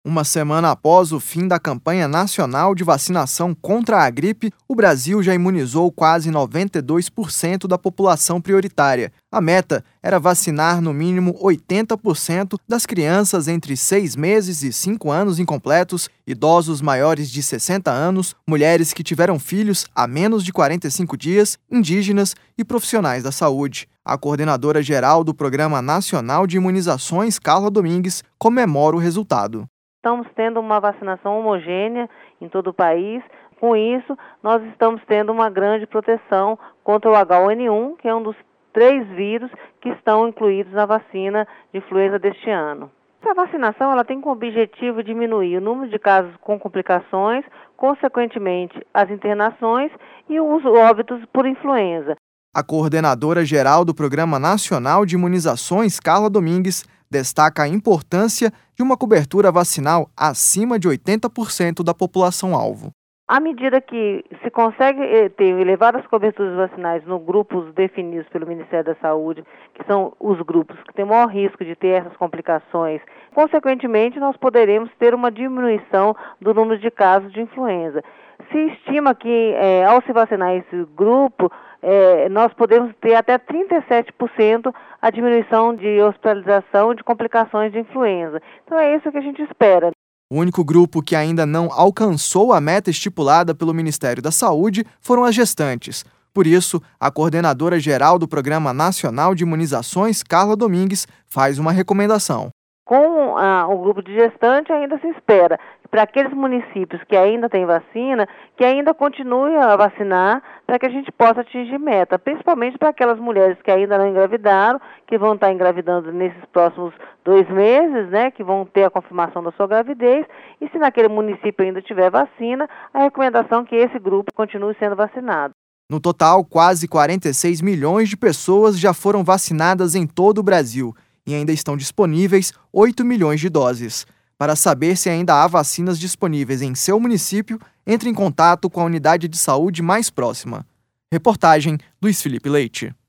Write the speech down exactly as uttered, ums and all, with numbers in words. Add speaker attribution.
Speaker 1: Uma semana após o fim da campanha nacional de vacinação contra a gripe, o Brasil já imunizou quase noventa e dois por cento da população prioritária. A meta era vacinar no mínimo oitenta por cento das crianças entre seis meses e cinco anos incompletos, idosos maiores de sessenta anos, mulheres que tiveram filhos há menos de quarenta e cinco dias, indígenas e profissionais da saúde. A coordenadora geral do Programa Nacional de Imunizações, Carla Domingues, comemora o resultado.
Speaker 2: Estamos tendo uma vacinação homogênea em todo o país. Com isso, nós estamos tendo uma grande proteção contra o agá um ene um, que é um dos três vírus que estão incluídos na vacina de influenza deste ano. Essa vacinação ela tem como objetivo diminuir o número de casos com complicações, consequentemente as internações e os óbitos por influenza.
Speaker 1: A coordenadora geral do Programa Nacional de Imunizações, Carla Domingues, destaca a importância de uma cobertura vacinal acima de oitenta por cento da população-alvo.
Speaker 2: À medida que se consegue ter elevadas coberturas vacinais nos grupos definidos pelo Ministério da Saúde, que são os grupos que têm maior risco de ter essas complicações, consequentemente nós poderemos ter uma diminuição do número de casos de influenza. Se estima que é, ao se vacinar esse grupo, é, nós podemos ter até trinta e sete por cento a diminuição de hospitalização e de complicações de influenza. Então é isso que a gente espera.
Speaker 1: O único grupo que ainda não alcançou a meta estipulada pelo Ministério da Saúde foram as gestantes. Por isso, a coordenadora geral do Programa Nacional de Imunizações, Carla Domingues, faz uma recomendação.
Speaker 2: Com ah, o grupo de gestante ainda se espera, para aqueles municípios que ainda têm vacina, que ainda continue a vacinar para que a gente possa atingir meta, principalmente para aquelas mulheres que ainda não engravidaram, que vão estar engravidando nesses próximos dois meses, né, que vão ter a confirmação da sua gravidez, e se naquele município ainda tiver vacina, a recomendação é que esse grupo continue sendo vacinado.
Speaker 1: No total, quase quarenta e seis milhões de pessoas já foram vacinadas em todo o Brasil e ainda estão disponíveis oito milhões de doses. Para saber se ainda há vacinas disponíveis em seu município, entre em contato com a unidade de saúde mais próxima. Reportagem Luiz Felipe Leite.